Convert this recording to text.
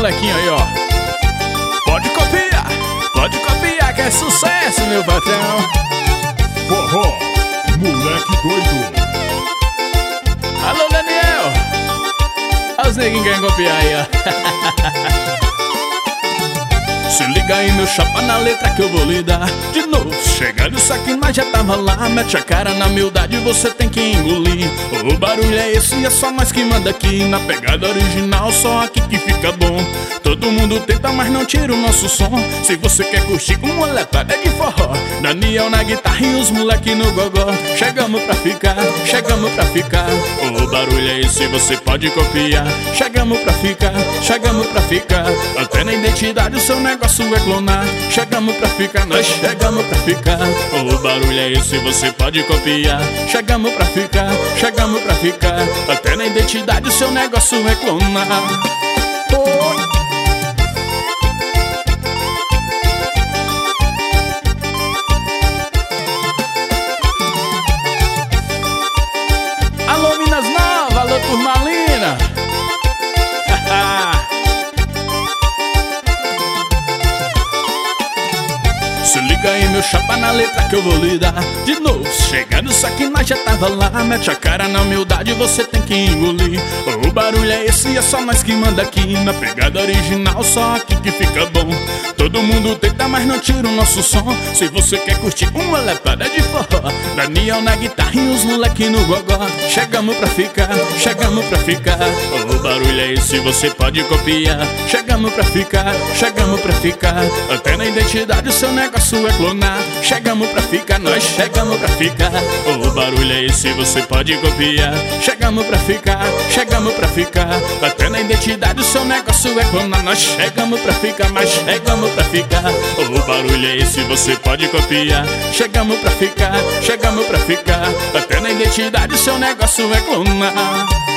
molequinho aí, ó. Pode copiar que é sucesso, meu patrão. Forró, moleque doido. Alô, Daniel. Olha os neguinhos que querem copiar aí, ó. Se liga aí, meu chapa, na letra que eu vou lhe dar. De novo, chegando isso aqui, mas já tava lá. Mete a cara na humildade, você tem que engolir. O barulho é esse e é só nós que manda aqui. Na pegada original, só aqui que fica bom. Todo mundo tenta, mas não tira o nosso som. Se você quer curtir uma lepada de forró, Daniel na guitarra e os moleque no gogó. Chegamos pra ficar, chegamos pra ficar. O barulho é esse, você pode copiar. Chegamos pra ficar, chegamos pra ficar. Até na identidade o seu negócio é clonar. Chegamos pra ficar, nós chegamos pra ficar. O barulho é esse, você pode copiar. Chegamos pra ficar, chegamos pra ficar. Até na identidade o seu negócio é clonar. Alô, Minas Novas, alô, Turmalina. Se liga aí, meu chapa, na letra que eu vou lhe dar. De novo, chegando isso aqui, nós já tava lá. Mete a cara na humildade, você tem que engolir. O barulho é esse e é só nós que manda aqui. Na pegada original, só aqui que fica bom. Todo mundo tenta, mas não tira o nosso som. Se você quer curtir uma lepada de forró, Daniel na guitarra e os moleque no gogó. Chegamos pra ficar, chegamos pra ficar. O barulho é esse, você pode copiar. Chegamos pra ficar, chegamos pra ficar. Até na identidade o seu negócio é clonar. Chegamos pra ficar, nós chegamos pra ficar. O barulho é esse, você pode copiar. Chegamos pra ficar, chegamos pra ficar. Até na identidade o seu negócio é clonar. Nós chegamos pra ficar, nós chegamos pra ficar. O barulho é esse, você pode copiar. Chegamos pra ficar, chegamos pra ficar. Até na identidade o seu negócio é clonar.